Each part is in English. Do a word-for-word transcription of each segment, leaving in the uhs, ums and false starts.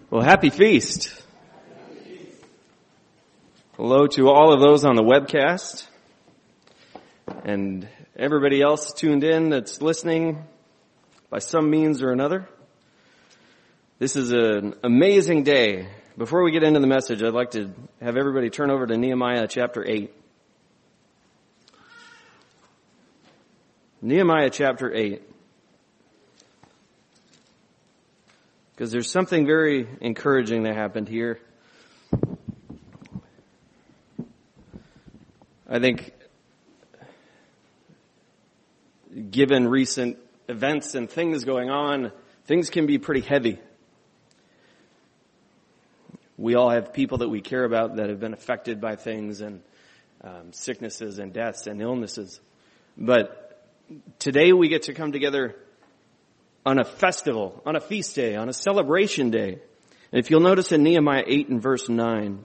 Well, happy feast. Hello to all of those on the webcast and everybody else tuned in that's listening by some means or another. This is an amazing day. Before we get into the message, I'd like to have everybody turn over to Nehemiah chapter eight. Nehemiah chapter eight. Because there's something very encouraging that happened here. I think, given recent events and things going on, things can be pretty heavy. We all have people that we care about that have been affected by things and um, sicknesses and deaths and illnesses. But today we get to come together on a festival, on a feast day, on a celebration day. And if you'll notice in Nehemiah eight and verse nine,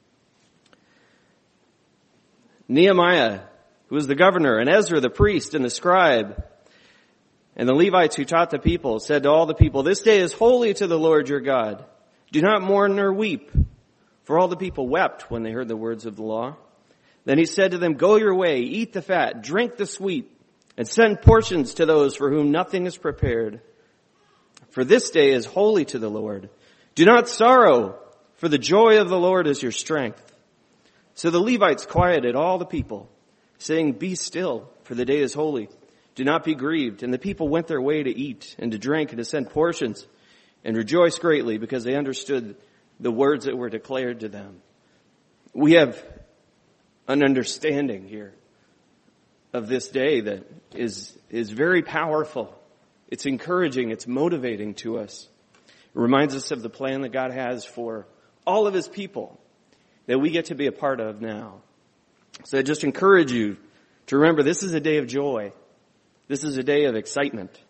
Nehemiah, who was the governor, and Ezra the priest and the scribe, and the Levites who taught the people, said to all the people, "This day is holy to the Lord your God. Do not mourn nor weep." For all the people wept when they heard the words of the law. Then he said to them, "Go your way, eat the fat, drink the sweet, and send portions to those for whom nothing is prepared. For this day is holy to the Lord. Do not sorrow, for the joy of the Lord is your strength." So the Levites quieted all the people, saying, "Be still, for the day is holy. Do not be grieved." And the people went their way to eat and to drink and to send portions and rejoiced greatly because they understood the words that were declared to them. We have an understanding here of this day that is is very powerful. It's encouraging. It's motivating to us. It reminds us of the plan that God has for all of His people that we get to be a part of now. So I just encourage you to remember this is a day of joy. This is a day of excitement.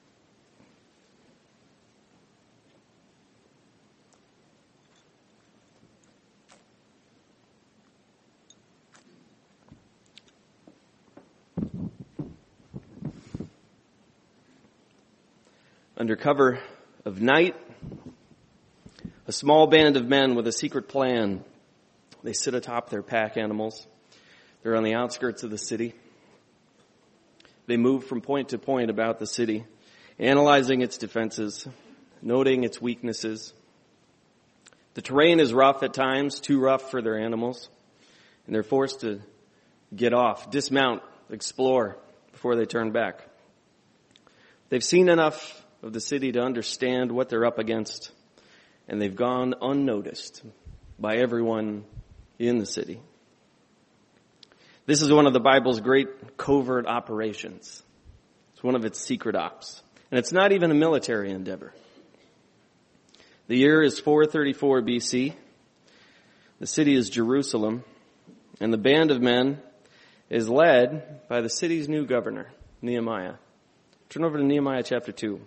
Under cover of night, a small band of men with a secret plan. They sit atop their pack animals. They're on the outskirts of the city. They move from point to point about the city, analyzing its defenses, noting its weaknesses. The terrain is rough at times, too rough for their animals, and they're forced to get off, dismount, explore before they turn back. They've seen enough of the city to understand what they're up against, and they've gone unnoticed by everyone in the city. This is one of the Bible's great covert operations. It's one of its secret ops, and it's not even a military endeavor. The year is four thirty-four B C. The city is Jerusalem, and the band of men is led by the city's new governor, Nehemiah. Turn over to Nehemiah chapter two.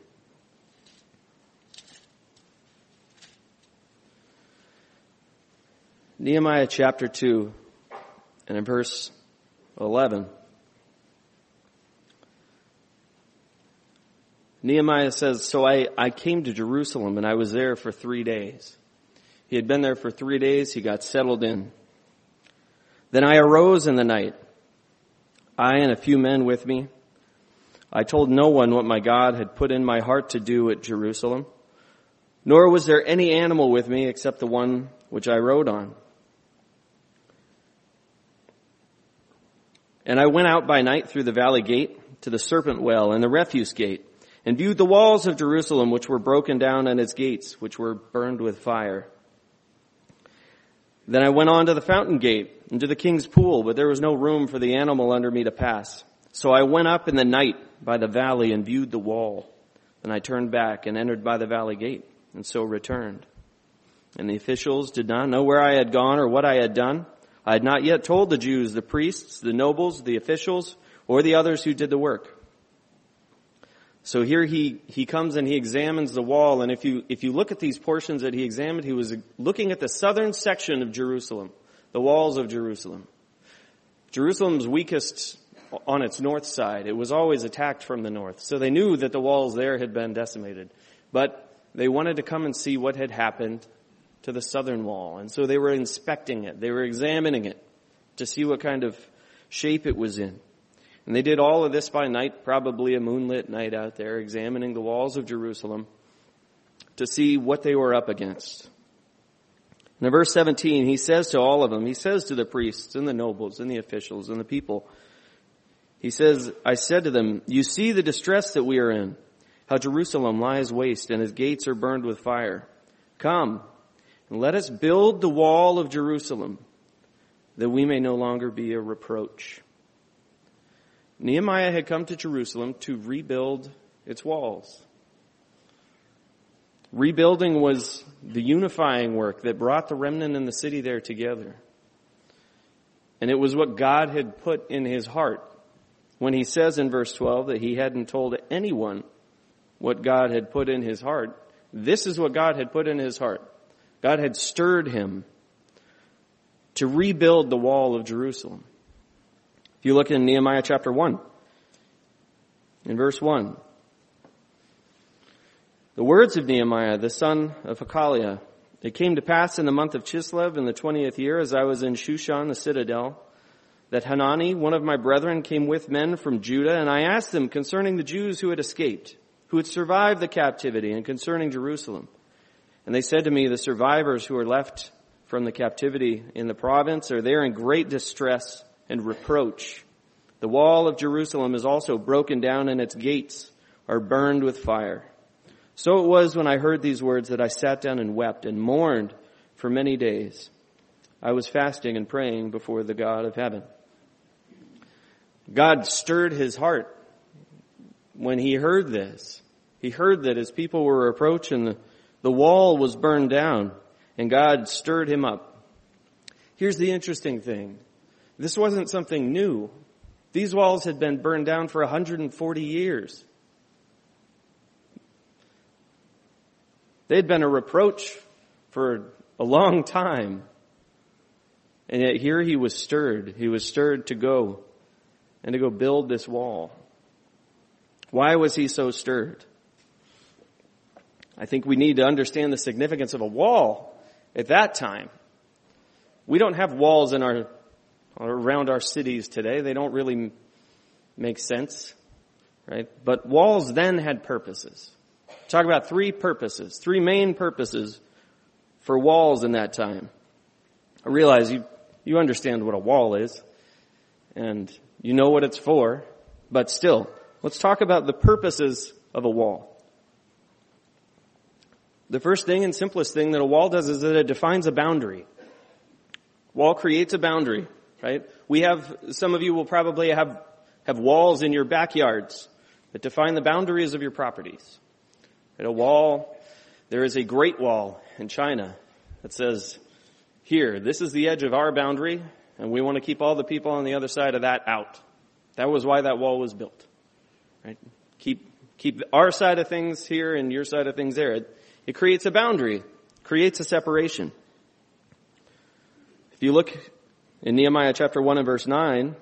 Nehemiah chapter two, and in verse eleven. Nehemiah says, "So I, I came to Jerusalem and I was there for three days. He had been there for three days. He got settled in. Then I arose in the night, I and a few men with me. I told no one what my God had put in my heart to do at Jerusalem, nor was there any animal with me except the one which I rode on. And I went out by night through the valley gate to the serpent well and the refuse gate, and viewed the walls of Jerusalem, which were broken down, and its gates, which were burned with fire. Then I went on to the fountain gate and to the king's pool, but there was no room for the animal under me to pass. So I went up in the night by the valley and viewed the wall. Then I turned back and entered by the valley gate, and so returned. And the officials did not know where I had gone or what I had done. I had not yet told the Jews, the priests, the nobles, the officials, or the others who did the work." So here he, he comes and he examines the wall, and if you, if you look at these portions that he examined, he was looking at the southern section of Jerusalem, the walls of Jerusalem. Jerusalem's weakest on its north side. It was always attacked from the north. So they knew that the walls there had been decimated. But they wanted to come and see what had happened to the southern wall. And so they were inspecting it. They were examining it to see what kind of shape it was in. And they did all of this by night, probably a moonlit night out there, examining the walls of Jerusalem to see what they were up against. And in verse seventeen, he says to all of them, he says to the priests and the nobles and the officials and the people, he says, I said to them, you see the distress that we are in, how Jerusalem lies waste and its gates are burned with fire. Come, and let us build the wall of Jerusalem, that we may no longer be a reproach. Nehemiah had come to Jerusalem to rebuild its walls. Rebuilding was the unifying work that brought the remnant and the city there together. And it was what God had put in his heart when he says in verse twelve that he hadn't told anyone what God had put in his heart. This is what God had put in his heart. God had stirred him to rebuild the wall of Jerusalem. If you look in Nehemiah chapter one, in verse one, the words of Nehemiah, the son of Hakaliah, it came to pass in the month of Chislev in the twentieth year, as I was in Shushan, the citadel, that Hanani, one of my brethren, came with men from Judah, and I asked them concerning the Jews who had escaped, who had survived the captivity, and concerning Jerusalem. And they said to me, the survivors who are left from the captivity in the province are there in great distress and reproach. The wall of Jerusalem is also broken down, and its gates are burned with fire. So it was when I heard these words that I sat down and wept and mourned for many days. I was fasting and praying before the God of heaven. God stirred his heart when he heard this. He heard that his people were reproached and the, the wall was burned down, and God stirred him up. Here's the interesting thing. This wasn't something new. These walls had been burned down for one hundred forty years. They had been a reproach for a long time. And yet here he was stirred. He was stirred to go and to go build this wall. Why was he so stirred? I think we need to understand the significance of a wall at that time. We don't have walls in our around our cities today. They don't really make sense, right? But walls then had purposes. Talk about three purposes, three main purposes for walls in that time. I realize you, you understand what a wall is, and you know what it's for, but still, let's talk about the purposes of a wall. The first thing and simplest thing that a wall does is that it defines a boundary. Wall creates a boundary, right? We have, some of you will probably have, have walls in your backyards that define the boundaries of your properties. At a wall, there is a Great Wall in China that says, here, this is the edge of our boundary, and we want to keep all the people on the other side of that out. That was why that wall was built. Right? Keep keep our side of things here and your side of things there. It, it creates a boundary, creates a separation. If you look in Nehemiah chapter one and verse nine,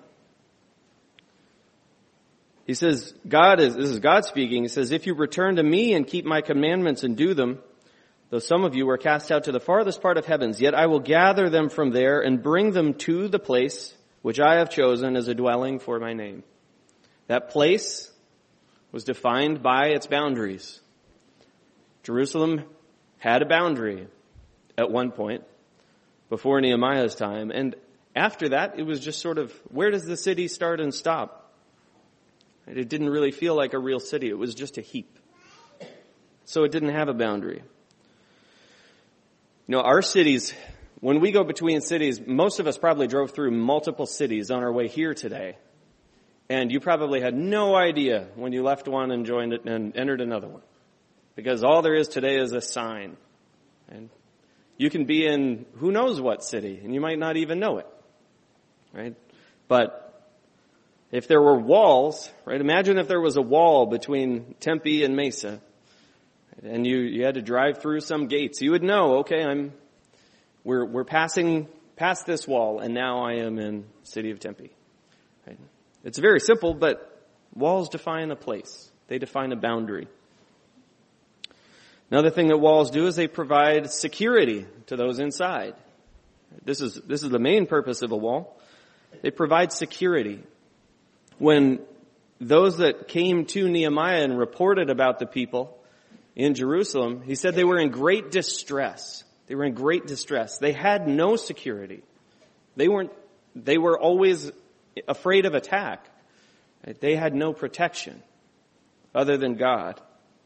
he says, God is, this is God speaking. He says, if you return to me and keep my commandments and do them, though some of you are cast out to the farthest part of heavens, yet I will gather them from there and bring them to the place which I have chosen as a dwelling for my name. That place was defined by its boundaries. Jerusalem had a boundary at one point before Nehemiah's time, and after that, it was just sort of, where does the city start and stop? It didn't really feel like a real city. It was just a heap. So it didn't have a boundary. You know, our cities, when we go between cities, most of us probably drove through multiple cities on our way here today. And you probably had no idea when you left one and joined it and entered another one. Because all there is today is a sign. And you can be in who knows what city, and you might not even know it. Right? But if there were walls, right, imagine if there was a wall between Tempe and Mesa, and you, you had to drive through some gates. You would know, okay, I'm, we're, we're passing past this wall, and now I am in the city of Tempe. Right? It's very simple, but walls define a place. They define a boundary. Another thing that walls do is they provide security to those inside. This is, this is the main purpose of a wall. They provide security. When those that came to Nehemiah and reported about the people in Jerusalem, he said they were in great distress. They were in great distress. They had no security. They weren't, they were always afraid of attack. They had no protection other than God.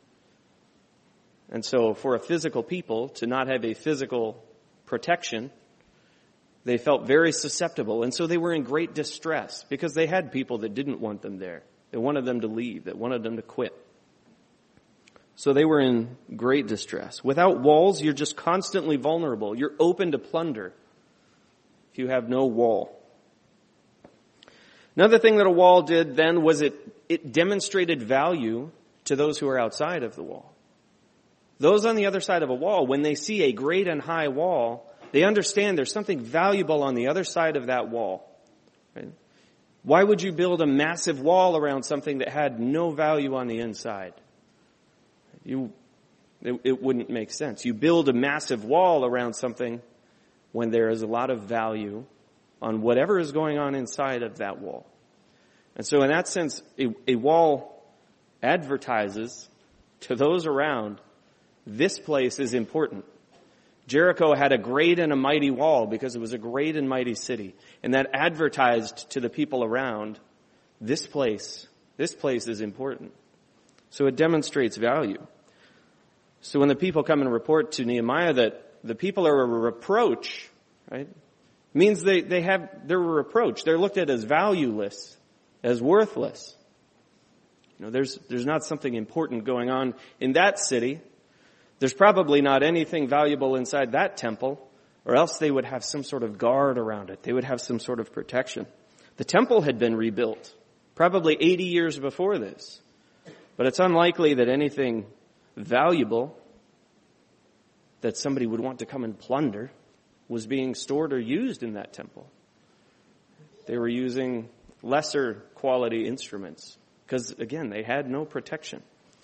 And so for a physical people to not have a physical protection, they felt very susceptible. And so they were in great distress because they had people that didn't want them there. They wanted them to leave, that wanted them to quit. So they were in great distress. Without walls, you're just constantly vulnerable. You're open to plunder if you have no wall. Another thing that a wall did then was it, it demonstrated value to those who are outside of the wall. Those on the other side of a wall, when they see a great and high wall, they understand there's something valuable on the other side of that wall. Right? Why would you build a massive wall around something that had no value on the inside? You, it, it wouldn't make sense. You build a massive wall around something when there is a lot of value on whatever is going on inside of that wall. And so in that sense, a, a wall advertises to those around, this place is important. Jericho had a great and a mighty wall because it was a great and mighty city. And that advertised to the people around, this place, this place is important. So it demonstrates value. So when the people come and report to Nehemiah that the people are a reproach, right? Means they, they have, they're a reproach. They're looked at as valueless, as worthless. You know, there's, there's not something important going on in that city. There's probably not anything valuable inside that temple, or else they would have some sort of guard around it. They would have some sort of protection. The temple had been rebuilt, probably eighty years before this. But it's unlikely that anything valuable that somebody would want to come and plunder was being stored or used in that temple. They were using lesser quality instruments because, again, they had no protection.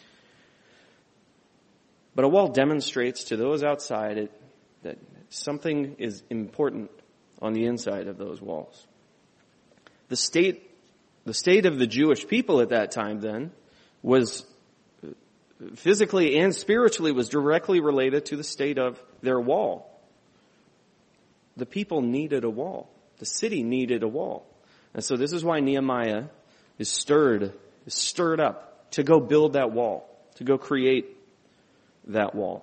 But a wall demonstrates to those outside it, that something is important on the inside of those walls. The state, the state of the Jewish people at that time then was physically and spiritually was directly related to the state of their wall. The people needed a wall. The city needed a wall. And so this is why Nehemiah is stirred, is stirred up to go build that wall, to go create that wall.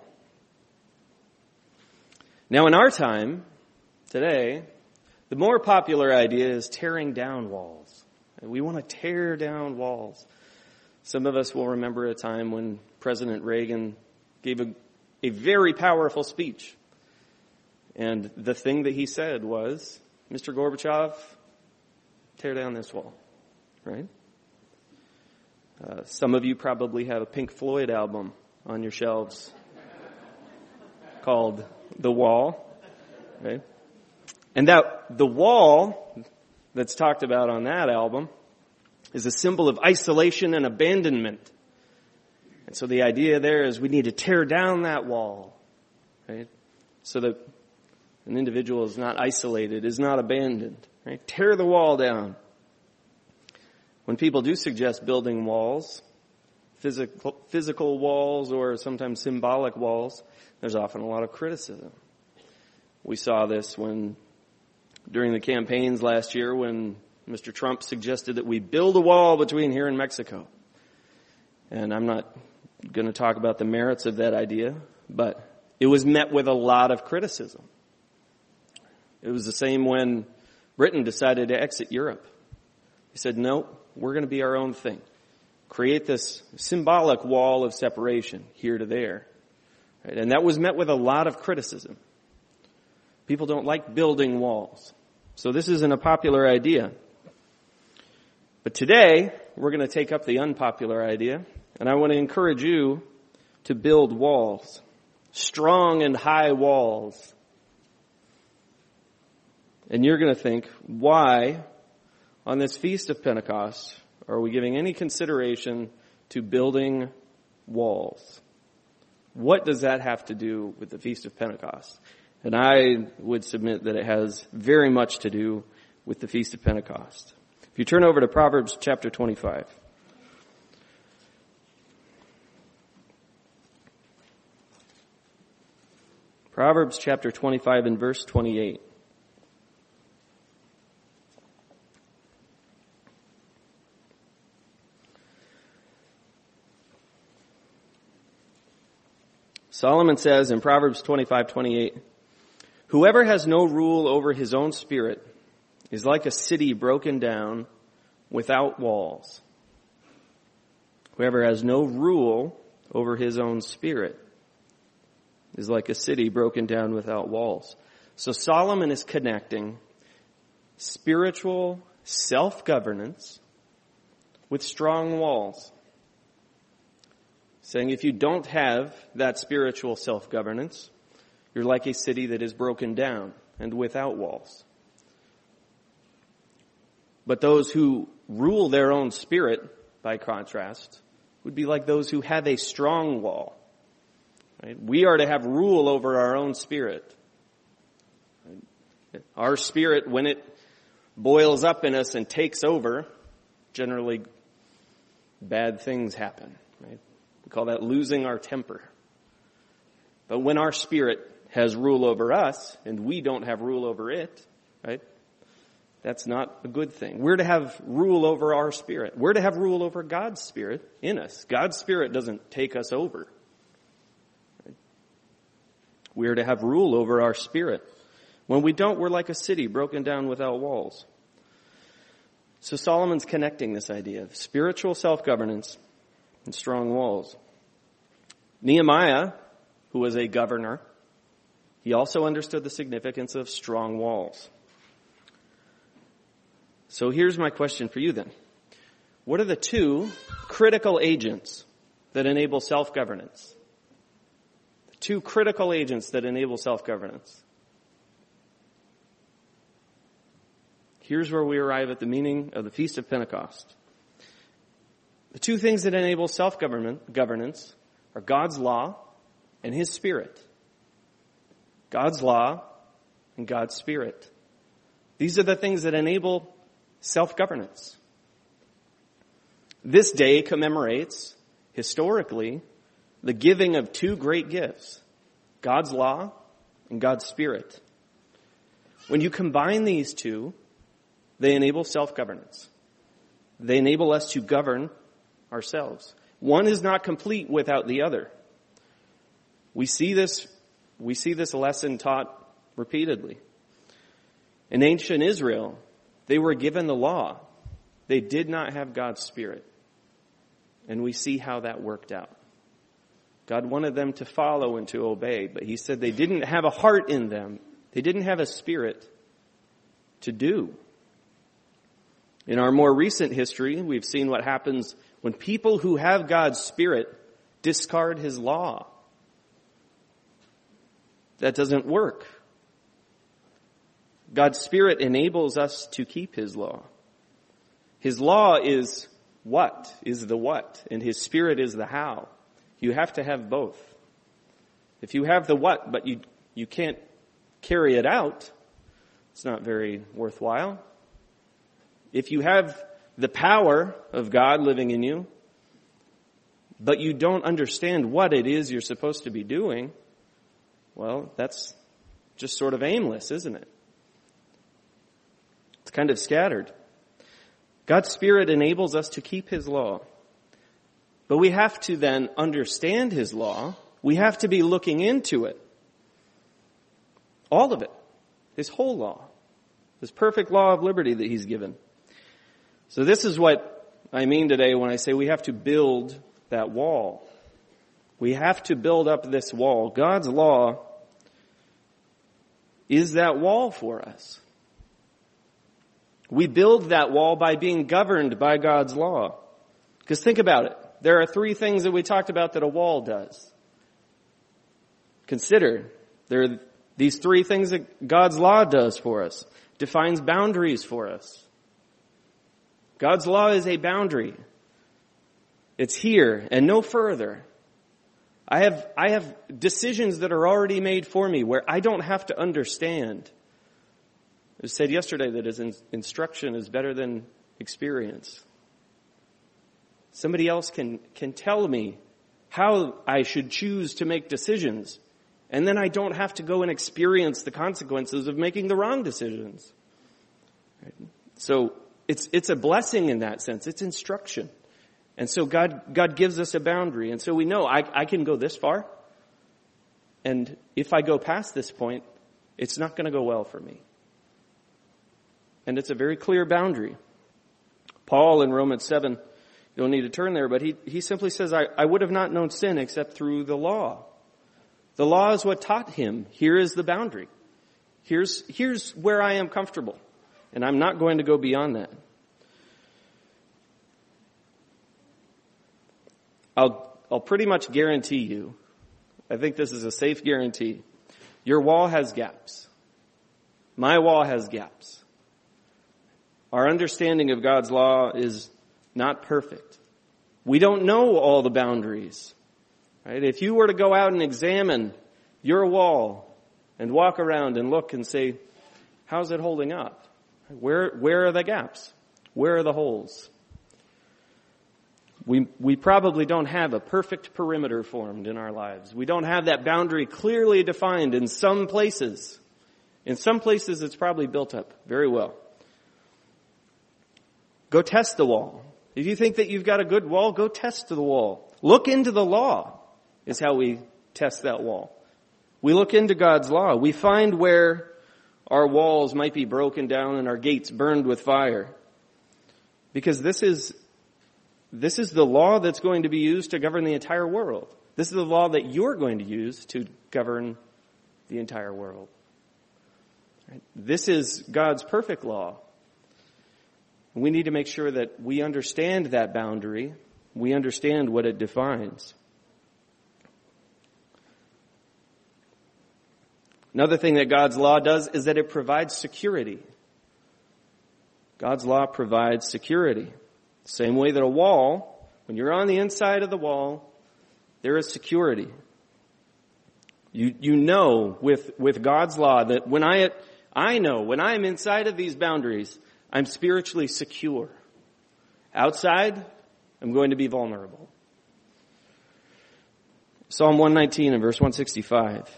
Now in our time, today, the more popular idea is tearing down walls. We want to tear down walls. Some of us will remember a time when President Reagan gave a, a very powerful speech. And the thing that he said was, Mister Gorbachev, tear down this wall. Right? Uh, some of you probably have a Pink Floyd album on your shelves called The Wall, right? And that, the wall that's talked about on that album is a symbol of isolation and abandonment. And so the idea there is we need to tear down that wall, right? So that an individual is not isolated, is not abandoned, right? Tear the wall down. When people do suggest building walls, Physical, physical walls or sometimes symbolic walls, there's often a lot of criticism. We saw this when, during the campaigns last year, when Mister Trump suggested that we build a wall between here and Mexico. And I'm not going to talk about the merits of that idea, but it was met with a lot of criticism. It was the same when Britain decided to exit Europe. He said, no, we're going to be our own thing. Create this symbolic wall of separation here to there. Right? And that was met with a lot of criticism. People don't like building walls. So this isn't a popular idea. But today, we're going to take up the unpopular idea, and I want to encourage you to build walls. Strong and high walls. And you're going to think, why, on this Feast of Pentecost, are we giving any consideration to building walls? What does that have to do with the Feast of Pentecost? And I would submit that it has very much to do with the Feast of Pentecost. If you turn over to Proverbs chapter twenty-five. Proverbs chapter twenty-five and verse twenty-eight. Solomon says in Proverbs twenty-five twenty-eight, whoever has no rule over his own spirit is like a city broken down without walls. Whoever has no rule over his own spirit is like a city broken down without walls. So Solomon is connecting spiritual self-governance with strong walls. Saying if you don't have that spiritual self-governance, you're like a city that is broken down and without walls. But those who rule their own spirit, by contrast, would be like those who have a strong wall. Right? We are to have rule over our own spirit. Our spirit, when it boils up in us and takes over, generally bad things happen. Right? We call that losing our temper. But when our spirit has rule over us and we don't have rule over it, right? That's not a good thing. We're to have rule over our spirit. We're to have rule over God's spirit in us. God's spirit doesn't take us over. Right? We're to have rule over our spirit. When we don't, we're like a city broken down without walls. So Solomon's connecting this idea of spiritual self-governance and strong walls. Nehemiah, who was a governor, he also understood the significance of strong walls. So here's my question for you then. What are the two critical agents that enable self-governance? The two critical agents that enable self-governance. Here's where we arrive at the meaning of the Feast of Pentecost. The two things that enable self-government governance are God's law and His Spirit. God's law and God's Spirit. These are the things that enable self-governance. This day commemorates, historically, the giving of two great gifts, God's law and God's Spirit. When you combine these two, they enable self-governance. They enable us to govern ourselves. One is not complete without the other. We see this, we see this lesson taught repeatedly. In ancient Israel, they were given the law. They did not have God's Spirit. And we see how that worked out. God wanted them to follow and to obey, but He said they didn't have a heart in them. They didn't have a spirit to do. In our more recent history, we've seen what happens when people who have God's Spirit discard His law. That doesn't work. God's Spirit enables us to keep His law. His law is what, is the what, and His Spirit is the how. You have to have both. If you have the what, but you, you can't carry it out, it's not very worthwhile. If you have the power of God living in you, but you don't understand what it is you're supposed to be doing, well, that's just sort of aimless, isn't it? It's kind of scattered. God's Spirit enables us to keep His law. But we have to then understand His law. We have to be looking into it. All of it. His whole law. His perfect law of liberty that He's given. So this is what I mean today when I say we have to build that wall. We have to build up this wall. God's law is that wall for us. We build that wall by being governed by God's law. Because think about it. There are three things that we talked about that a wall does. Consider, there are these three things that God's law does for us. Defines boundaries for us. God's law is a boundary. It's here and no further. I have, I have decisions that are already made for me where I don't have to understand. It was said yesterday that his in- instruction is better than experience. Somebody else can, can tell me how I should choose to make decisions, and then I don't have to go and experience the consequences of making the wrong decisions. Right? So it's, it's a blessing in that sense. It's instruction. And so God, God gives us a boundary. And so we know I, I can go this far. And if I go past this point, it's not going to go well for me. And it's a very clear boundary. Paul in Romans seven, you don't need to turn there, but he, he simply says, I, I would have not known sin except through the law. The law is what taught him. Here is the boundary. Here's, here's where I am comfortable. And I'm not going to go beyond that. I'll, I'll pretty much guarantee you, I think this is a safe guarantee, your wall has gaps. My wall has gaps. Our understanding of God's law is not perfect. We don't know all the boundaries. Right? If you were to go out and examine your wall and walk around and look and say, how's it holding up? Where, where are the gaps? Where are the holes? We, we probably don't have a perfect perimeter formed in our lives. We don't have that boundary clearly defined in some places. In some places it's probably built up very well. Go test the wall. If you think that you've got a good wall, go test the wall. Look into the law is how we test that wall. We look into God's law. We find where our walls might be broken down and our gates burned with fire. Because this is This is the law that's going to be used to govern the entire world. This is the law that you're going to use to govern the entire world. Right? This is God's perfect law. We need to make sure that we understand that boundary. We understand what it defines. Another thing that God's law does is that it provides security. God's law provides security. Same way that a wall, when you're on the inside of the wall, there is security. You, you know with, with God's law that when I, I know when I'm inside of these boundaries, I'm spiritually secure. Outside, I'm going to be vulnerable. Psalm one nineteen and verse one sixty-five.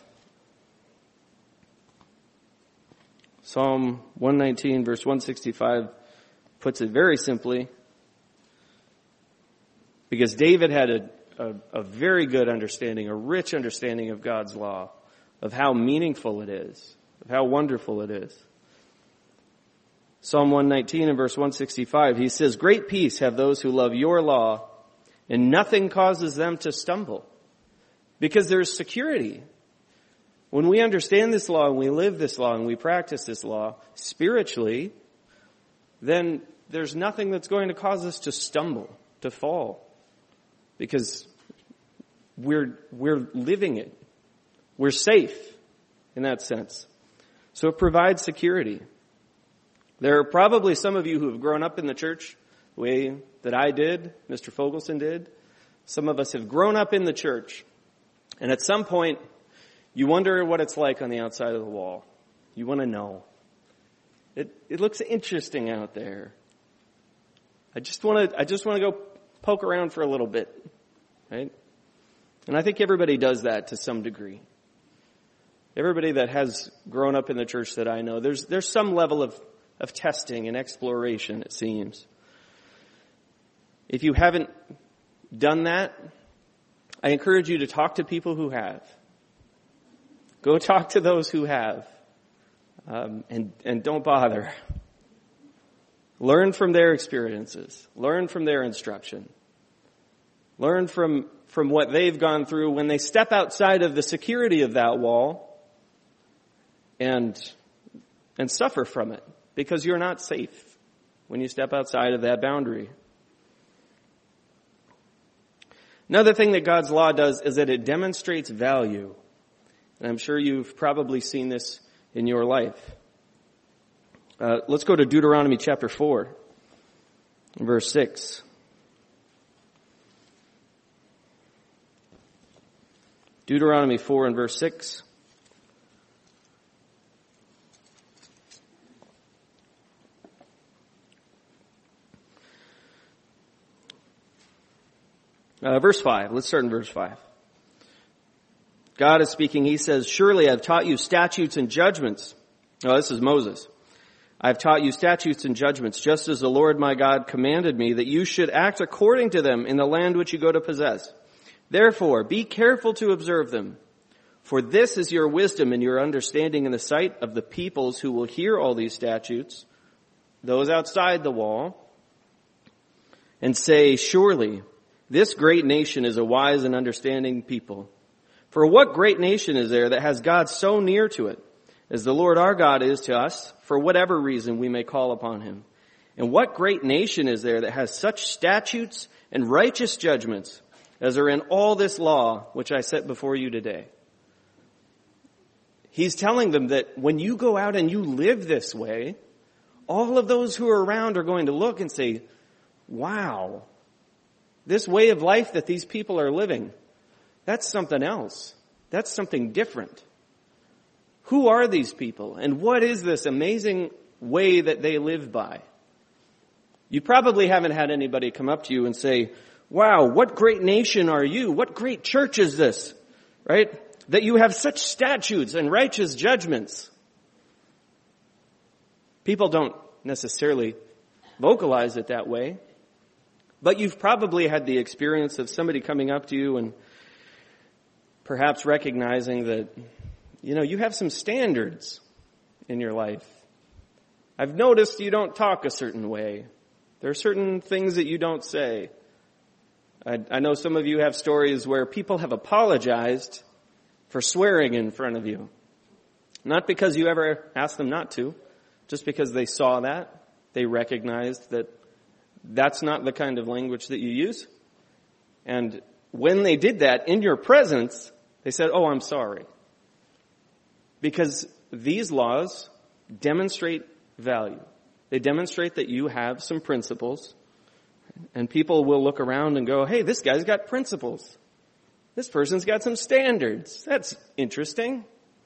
Psalm one nineteen verse one sixty-five puts it very simply. Because David had a, a, a very good understanding, a rich understanding of God's law, of how meaningful it is, of how wonderful it is. Psalm one nineteen and verse one sixty-five, he says, "Great peace have those who love your law, and nothing causes them to stumble." Because there's security. When we understand this law and we live this law and we practice this law spiritually, then there's nothing that's going to cause us to stumble, to fall. Because we're, we're living it. We're safe in that sense. So it provides security. There are probably some of you who have grown up in the church the way that I did, Mister Fogelson did. Some of us have grown up in the church. And at some point, you wonder what it's like on the outside of the wall. You want to know. It, it looks interesting out there. I just want to, I just want to go poke around for a little bit, right? And I think everybody does that to some degree. Everybody that has grown up in the church that I know, there's there's some level of, of testing and exploration, it seems. If you haven't done that, I encourage you to talk to people who have. Go talk to those who have, um, and and don't bother. Learn from their experiences. Learn from their instruction. Learn from, from what they've gone through when they step outside of the security of that wall and, and suffer from it, because you're not safe when you step outside of that boundary. Another thing that God's law does is that it demonstrates value. And I'm sure you've probably seen this in your life. Uh, let's go to Deuteronomy chapter four, verse six. Deuteronomy four and verse six. Uh, verse five. Let's start in verse five. God is speaking. He says, "Surely I've taught you statutes and judgments." Oh, this is Moses. "I've taught you statutes and judgments, just as the Lord my God commanded me, that you should act according to them in the land which you go to possess. Therefore, be careful to observe them. For this is your wisdom and your understanding in the sight of the peoples who will hear all these statutes, those outside the wall, and say, 'Surely this great nation is a wise and understanding people.' For what great nation is there that has God so near to it, as the Lord our God is to us, for whatever reason we may call upon him? And what great nation is there that has such statutes and righteous judgments as are in all this law which I set before you today?" He's telling them that when you go out and you live this way, all of those who are around are going to look and say, "Wow, this way of life that these people are living, that's something else. That's something different. Who are these people? And what is this amazing way that they live by?" You probably haven't had anybody come up to you and say, "Wow, what great nation are you? What great church is this?" Right? That you have such statutes and righteous judgments. People don't necessarily vocalize it that way. But you've probably had the experience of somebody coming up to you and perhaps recognizing that, you know, you have some standards in your life. I've noticed you don't talk a certain way. There are certain things that you don't say. I, I know some of you have stories where people have apologized for swearing in front of you. Not because you ever asked them not to, just because they saw that. They recognized that that's not the kind of language that you use. And when they did that in your presence, they said, "Oh, I'm sorry." Because these laws demonstrate value. They demonstrate that you have some principles. And people will look around and go, "Hey, this guy's got principles. This person's got some standards. That's interesting."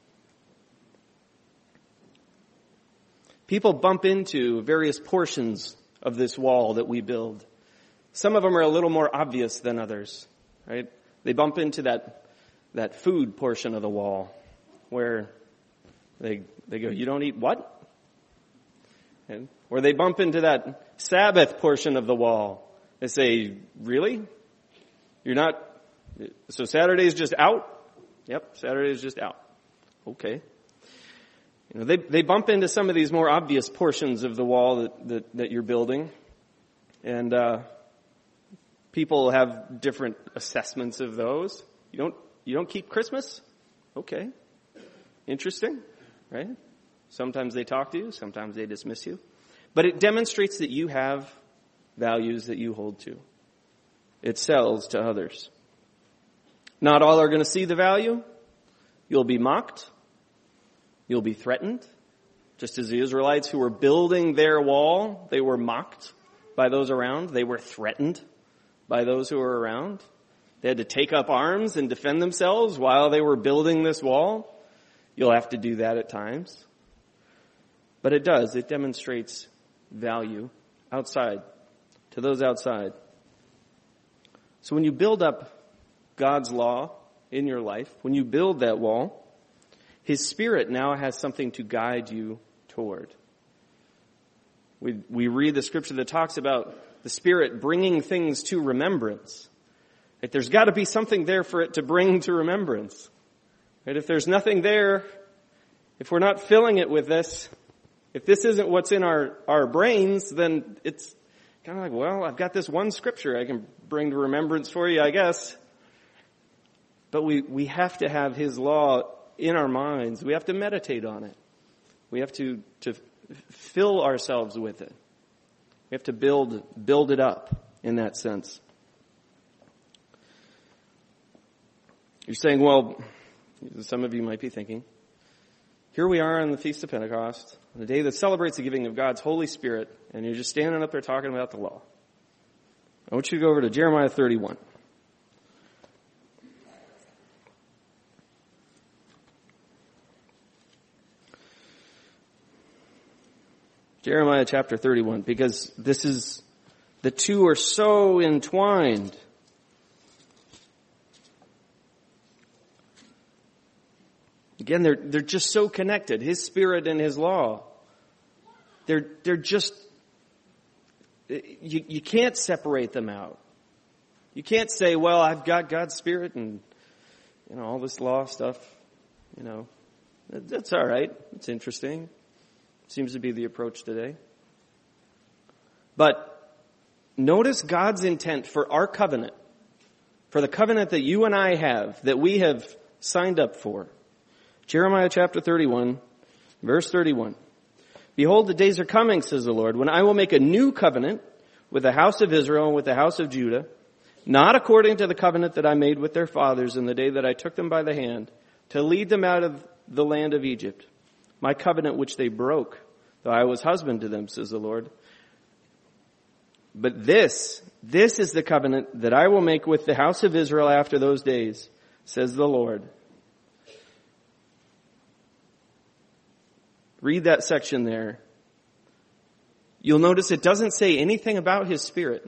People bump into various portions of this wall that we build. Some of them are a little more obvious than others, right? They bump into that that food portion of the wall where they they go, "You don't eat what?" And, or they bump into that Sabbath portion of the wall. They say, "Really? You're not, so Saturday's just out?" "Yep, Saturday's just out." "Okay." You know, they, they bump into some of these more obvious portions of the wall that, that, that you're building. And, uh, people have different assessments of those. You don't, you don't keep Christmas? Okay. Interesting, right? Sometimes they talk to you, sometimes they dismiss you. But it demonstrates that you have values that you hold to. It sells to others. Not all are going to see the value. You'll be mocked. You'll be threatened. Just as the Israelites who were building their wall, they were mocked by those around. They were threatened by those who were around. They had to take up arms and defend themselves while they were building this wall. You'll have to do that at times. But it does. It demonstrates value outside, to those outside. So when you build up God's law in your life, when you build that wall, His Spirit now has something to guide you toward. We, we read the scripture that talks about the Spirit bringing things to remembrance. Right? There's got to be something there for it to bring to remembrance. Right? If there's nothing there, if we're not filling it with this, if this isn't what's in our, our brains, then it's kind of like, well, I've got this one scripture I can bring to remembrance for you, I guess. But we, we have to have His law in our minds. We have to meditate on it. We have to, to fill ourselves with it. We have to build, build it up in that sense. You're saying, well, some of you might be thinking, here we are on the Feast of Pentecost, the day that celebrates the giving of God's Holy Spirit, and you're just standing up there talking about the law. I want you to go over to Jeremiah thirty-one. Jeremiah chapter thirty-one, because this is, the two are so entwined. Again, they're, they're just so connected. His Spirit and His law. They're, they're just, you, you can't separate them out. You can't say, well, I've got God's Spirit and, you know, all this law stuff, you know, that's all right. It's interesting. Seems to be the approach today. But notice God's intent for our covenant, for the covenant that you and I have, that we have signed up for. Jeremiah chapter thirty-one, verse thirty-one. Behold, the days are coming, says the Lord, when I will make a new covenant with the house of Israel and with the house of Judah, not according to the covenant that I made with their fathers in the day that I took them by the hand to lead them out of the land of Egypt. My covenant which they broke, though I was husband to them, says the Lord. But this, this is the covenant that I will make with the house of Israel after those days, says the Lord. Read that section there. You'll notice it doesn't say anything about His Spirit.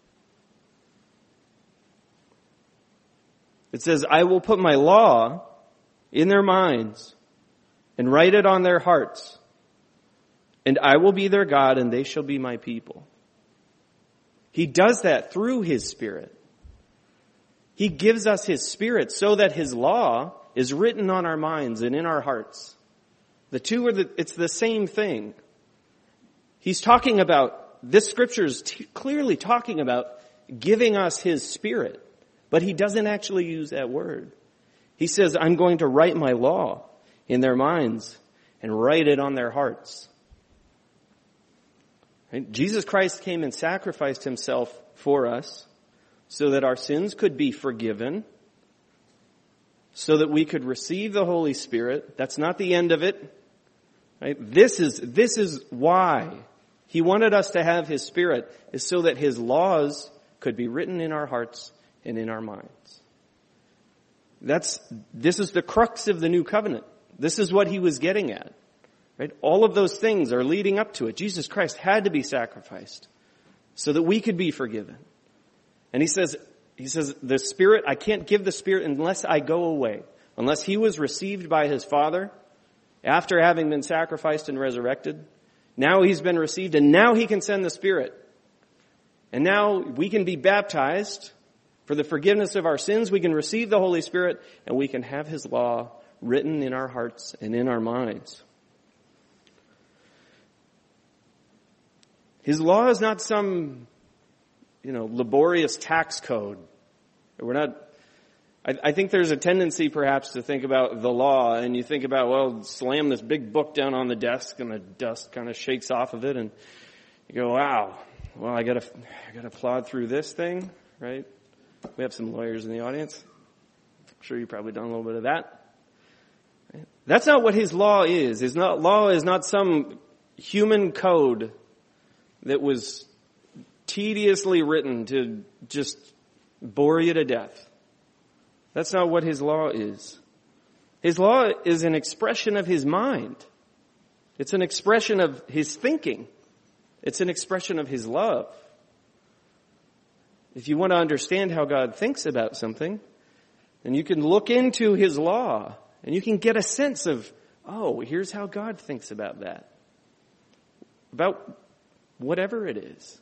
It says, I will put my law in their minds and write it on their hearts. And I will be their God and they shall be my people. He does that through His Spirit. He gives us His Spirit so that His law is written on our minds and in our hearts. The two are the, it's the same thing. He's talking about, this scripture is t- clearly talking about giving us His Spirit. But He doesn't actually use that word. He says, I'm going to write my law in their minds and write it on their hearts. Right? Jesus Christ came and sacrificed Himself for us so that our sins could be forgiven, so that we could receive the Holy Spirit. That's not the end of it. Right? This is, this is why He wanted us to have His Spirit, is so that His laws could be written in our hearts and in our minds. That's, this is the crux of the new covenant. This is what He was getting at. Right? All of those things are leading up to it. Jesus Christ had to be sacrificed so that we could be forgiven. And He says, He says, the Spirit, I can't give the Spirit unless I go away. Unless He was received by His Father after having been sacrificed and resurrected. Now He's been received and now He can send the Spirit. And now we can be baptized for the forgiveness of our sins. We can receive the Holy Spirit and we can have His law written in our hearts and in our minds. His law is not some, you know, laborious tax code. We're not, I, I think there's a tendency perhaps to think about the law and you think about, well, slam this big book down on the desk and the dust kind of shakes off of it and you go, wow, well, I gotta, I gotta plod through this thing, right? We have some lawyers in the audience. I'm sure you've probably done a little bit of that. Right? That's not what His law is. His not, law is not some human code that was tediously written to just bore you to death. That's not what His law is. His law is an expression of His mind. It's an expression of His thinking. It's an expression of His love. If you want to understand how God thinks about something, then you can look into His law and you can get a sense of, oh, here's how God thinks about that. About whatever it is.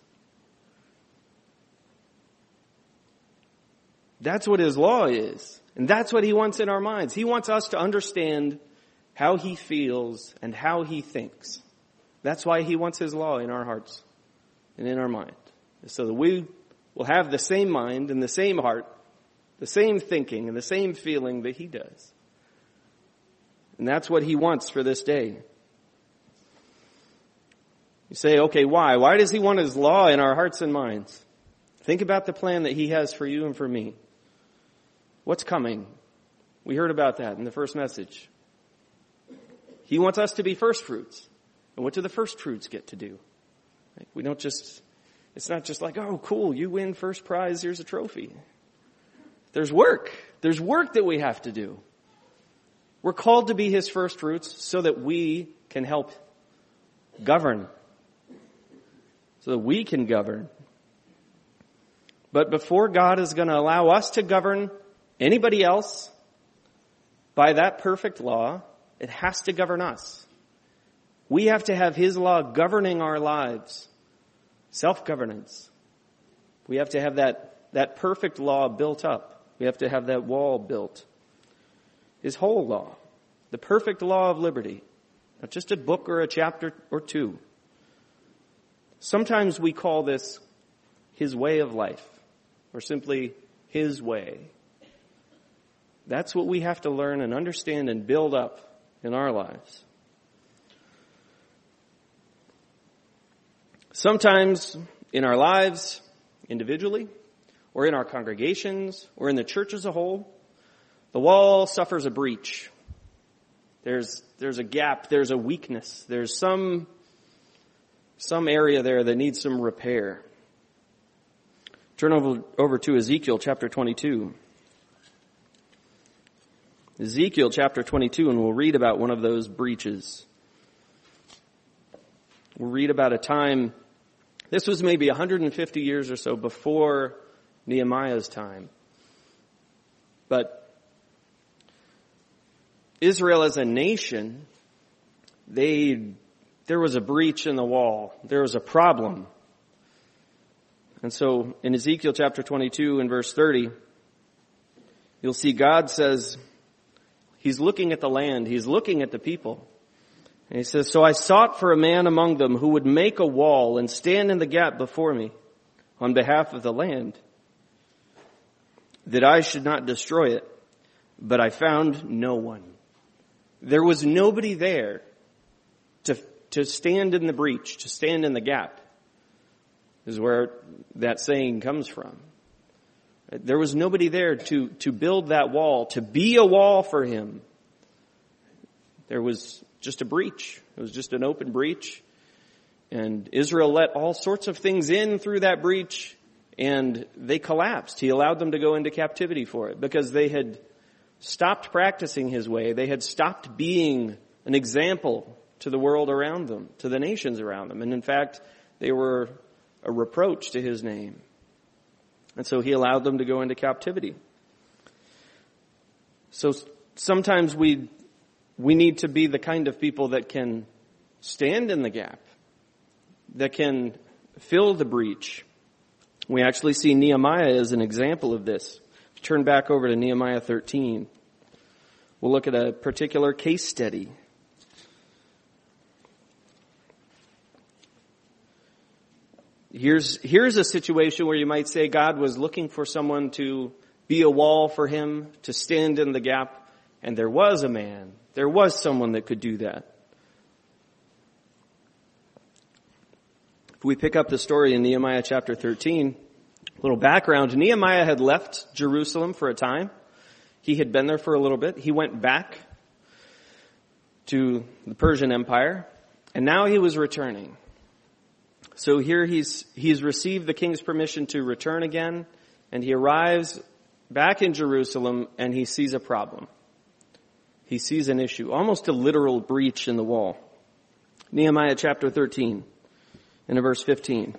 That's what His law is. And that's what He wants in our minds. He wants us to understand how He feels and how He thinks. That's why He wants His law in our hearts and in our mind. So that we will have the same mind and the same heart, the same thinking and the same feeling that He does. And that's what He wants for this day. You say, okay, why? Why does He want His law in our hearts and minds? Think about the plan that He has for you and for me. What's coming? We heard about that in the first message. He wants us to be first fruits. And what do the first fruits get to do? We don't just, it's not just like, oh, cool, you win first prize, here's a trophy. There's work. There's work that we have to do. We're called to be His first fruits so that we can help govern so that we can govern. But before God is going to allow us to govern anybody else by that perfect law, it has to govern us. We have to have His law governing our lives. Self-governance. We have to have that, that perfect law built up. We have to have that wall built. His whole law. The perfect law of liberty. Not just a book or a chapter or two. Sometimes we call this His way of life. Or simply His way. That's what we have to learn and understand and build up in our lives. Sometimes in our lives, individually, or in our congregations, or in the church as a whole, the wall suffers a breach. There's, there's a gap, there's a weakness, there's some, some area there that needs some repair. Turn over, over to Ezekiel chapter twenty-two. Ezekiel chapter twenty-two, and we'll read about one of those breaches. We'll read about a time, this was maybe one hundred fifty years or so before Nehemiah's time. But Israel as a nation, they, there was a breach in the wall. There was a problem. And so in Ezekiel chapter twenty-two and verse thirty, you'll see God says, He's looking at the land. He's looking at the people. And He says, so I sought for a man among them who would make a wall and stand in the gap before me on behalf of the land, that I should not destroy it. But I found no one. There was nobody there to, to stand in the breach, to stand in the gap, is where that saying comes from. There was nobody there to, to build that wall, to be a wall for Him. There was just a breach. It was just an open breach. And Israel let all sorts of things in through that breach, and they collapsed. He allowed them to go into captivity for it because they had stopped practicing His way. They had stopped being an example to the world around them, to the nations around them. And in fact, they were a reproach to His name. And so He allowed them to go into captivity. So sometimes we we need to be the kind of people that can stand in the gap, that can fill the breach. We actually see Nehemiah as an example of this. Turn back over to Nehemiah thirteen. We'll look at a particular case study. Here's, here's a situation where you might say God was looking for someone to be a wall for Him, to stand in the gap, and there was a man. There was someone that could do that. If we pick up the story in Nehemiah chapter thirteen, a little background. Nehemiah had left Jerusalem for a time. He had been there for a little bit. He went back to the Persian Empire, and now he was returning. So here he's, he's received the king's permission to return again, and he arrives back in Jerusalem, and he sees a problem. He sees an issue, almost a literal breach in the wall. Nehemiah chapter thirteen, and in verse fifteen.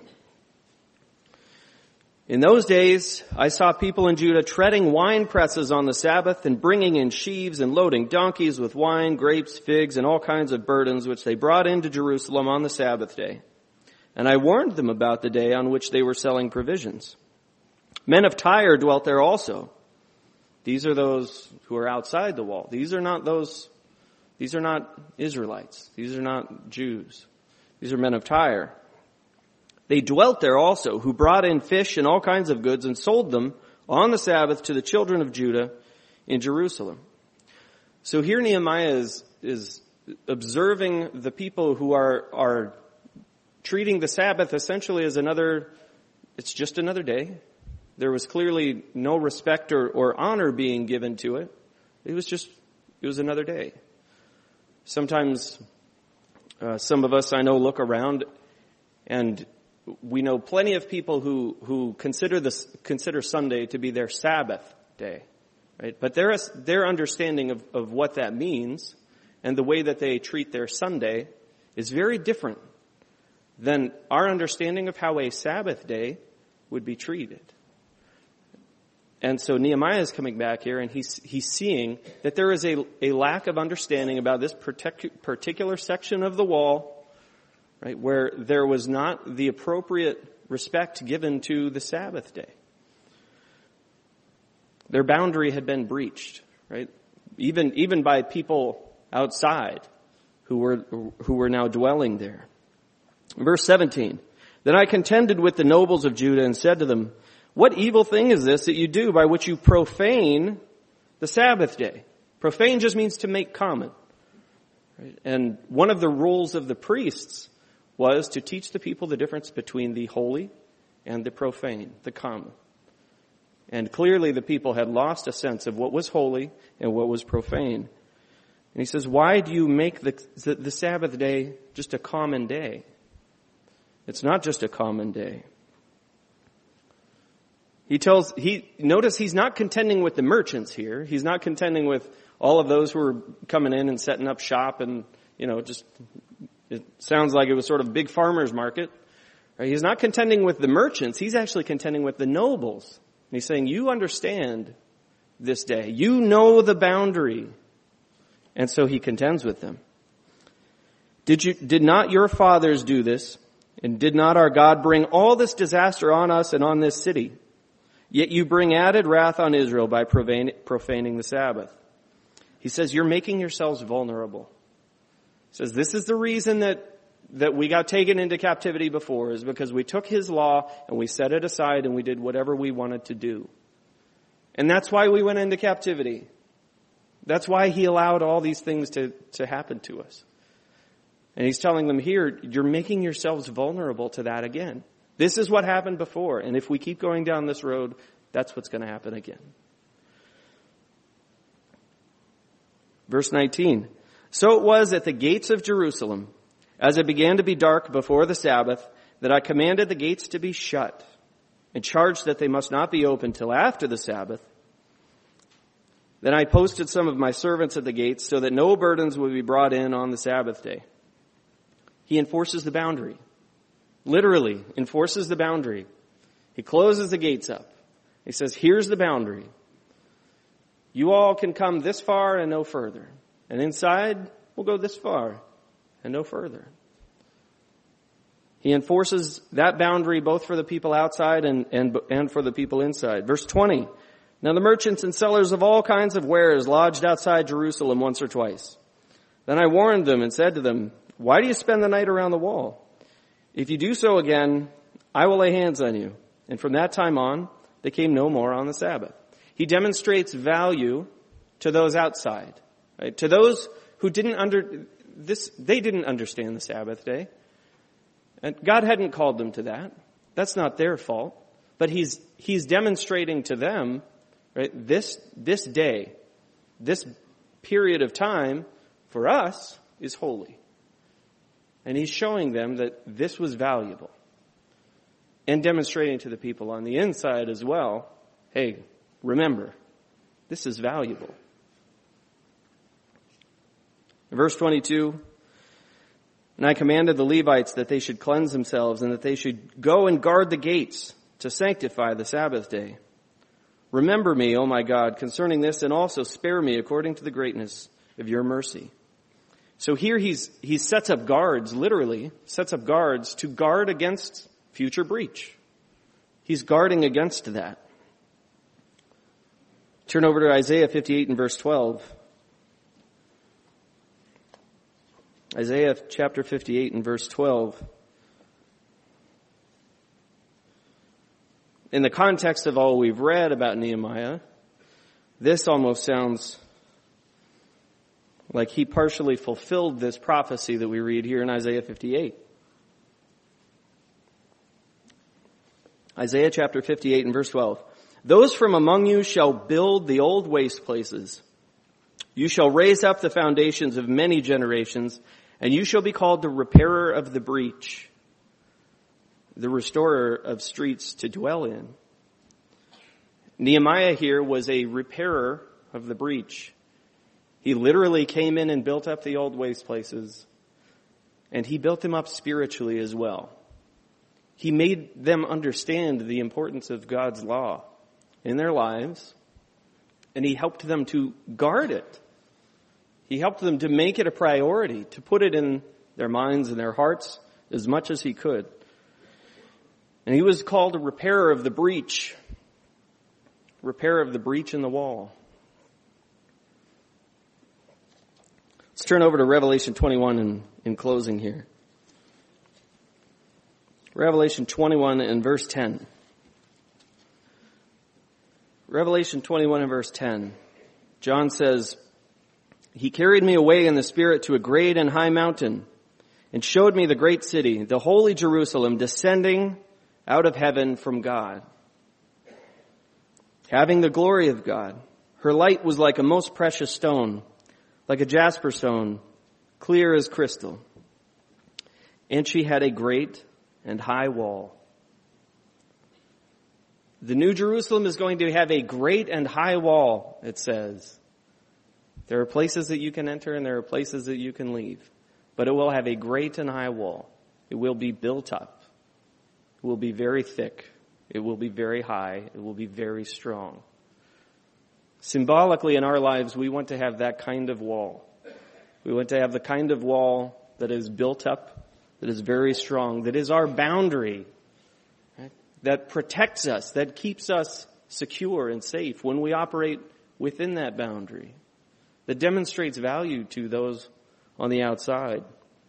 In those days, I saw people in Judah treading wine presses on the Sabbath and bringing in sheaves and loading donkeys with wine, grapes, figs, and all kinds of burdens, which they brought into Jerusalem on the Sabbath day. And I warned them about the day on which they were selling provisions. Men of Tyre dwelt there also. These are those who are outside the wall. These are not those, these are not Israelites. These are not Jews. These are men of Tyre. They dwelt there also, who brought in fish and all kinds of goods and sold them on the Sabbath to the children of Judah in Jerusalem. So here Nehemiah is, is observing the people who are, are treating the Sabbath essentially as another, it's just another day. There was clearly no respect or, or honor being given to it. It was just, it was another day. Sometimes, uh, some of us I know look around and we know plenty of people who, who consider this, consider Sunday to be their Sabbath day, right? But their, their understanding of, of what that means and the way that they treat their Sunday is very different then our understanding of how a Sabbath day would be treated. And so Nehemiah is coming back here, and he's he's seeing that there is a, a lack of understanding about this particular section of the wall, right, where there was not the appropriate respect given to the Sabbath day. Their boundary had been breached, right? Even even by people outside who were who were now dwelling there. Verse seventeen. Then I contended with the nobles of Judah and said to them, what evil thing is this that you do by which you profane the Sabbath day? Profane just means to make common. Right? And one of the rules of the priests was to teach the people the difference between the holy and the profane, the common. And clearly the people had lost a sense of what was holy and what was profane. And he says, why do you make the, the, the Sabbath day just a common day? It's not just a common day. He tells, he, notice he's not contending with the merchants here. He's not contending with all of those who are coming in and setting up shop and, you know, just, it sounds like it was sort of a big farmer's market. Right? He's not contending with the merchants. He's actually contending with the nobles. And he's saying, you understand this day. You know the boundary. And so he contends with them. Did you, did not your fathers do this? And did not our God bring all this disaster on us and on this city? Yet you bring added wrath on Israel by profaning the Sabbath. He says, you're making yourselves vulnerable. He says, this is the reason that, that we got taken into captivity before, is because we took his law and we set it aside and we did whatever we wanted to do. And that's why we went into captivity. That's why he allowed all these things to, to happen to us. And he's telling them here, you're making yourselves vulnerable to that again. This is what happened before, and if we keep going down this road, that's what's going to happen again. Verse nineteen. So it was at the gates of Jerusalem, as it began to be dark before the Sabbath, that I commanded the gates to be shut, and charged that they must not be opened till after the Sabbath. Then I posted some of my servants at the gates, so that no burdens would be brought in on the Sabbath day. He enforces the boundary. Literally enforces the boundary. He closes the gates up. He says, here's the boundary. You all can come this far and no further. And inside, we'll go this far and no further. He enforces that boundary both for the people outside and, and, and for the people inside. Verse twenty. Now the merchants and sellers of all kinds of wares lodged outside Jerusalem once or twice. Then I warned them and said to them, why do you spend the night around the wall? If you do so again, I will lay hands on you. And from that time on, they came no more on the Sabbath. He demonstrates value to those outside, right? To those who didn't under, this, they didn't understand the Sabbath day. And God hadn't called them to that. That's not their fault. But he's, he's demonstrating to them, right, this, this day, this period of time for us is holy. And he's showing them that this was valuable. And demonstrating to the people on the inside as well, hey, remember, this is valuable. Verse twenty-two, and I commanded the Levites that they should cleanse themselves and that they should go and guard the gates to sanctify the Sabbath day. Remember me, O my God, concerning this, and also spare me according to the greatness of your mercy. So here he's, he sets up guards, literally, sets up guards to guard against future breach. He's guarding against that. Turn over to Isaiah fifty-eight and verse twelve. Isaiah chapter fifty-eight and verse twelve. In the context of all we've read about Nehemiah, this almost sounds like he partially fulfilled this prophecy that we read here in Isaiah fifty-eight. Isaiah chapter fifty-eight and verse twelve. Those from among you shall build the old waste places. You shall raise up the foundations of many generations, and you shall be called the repairer of the breach, the restorer of streets to dwell in. Nehemiah here was a repairer of the breach. He literally came in and built up the old waste places. and he built them up spiritually as well. He made them understand the importance of God's law in their lives, and he helped them to guard it. He helped them to make it a priority, to put it in their minds and their hearts as much as he could. And he was called a repairer of the breach, repairer of the breach in the wall. Let's turn over to Revelation twenty-one in, in closing here. Revelation twenty-one and verse ten. Revelation twenty-one and verse ten. John says, "He carried me away in the Spirit to a great and high mountain and showed me the great city, the holy Jerusalem, descending out of heaven from God, having the glory of God. Her light was like a most precious stone, like a jasper stone, clear as crystal. And she had a great and high wall." The New Jerusalem is going to have a great and high wall, it says. There are places that you can enter and there are places that you can leave. But it will have a great and high wall. It will be built up. It will be very thick. It will be very high. It will be very strong. Symbolically in our lives, we want to have that kind of wall. We want to have the kind of wall that is built up, that is very strong, that is our boundary, right? That protects us, that keeps us secure and safe when we operate within that boundary, that demonstrates value to those on the outside.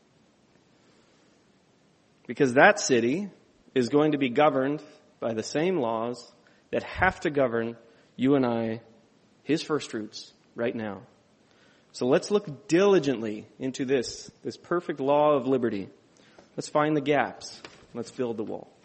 Because that city is going to be governed by the same laws that have to govern you and I, his first fruits, right now. So let's look diligently into this, this perfect law of liberty. Let's find the gaps. Let's build the wall.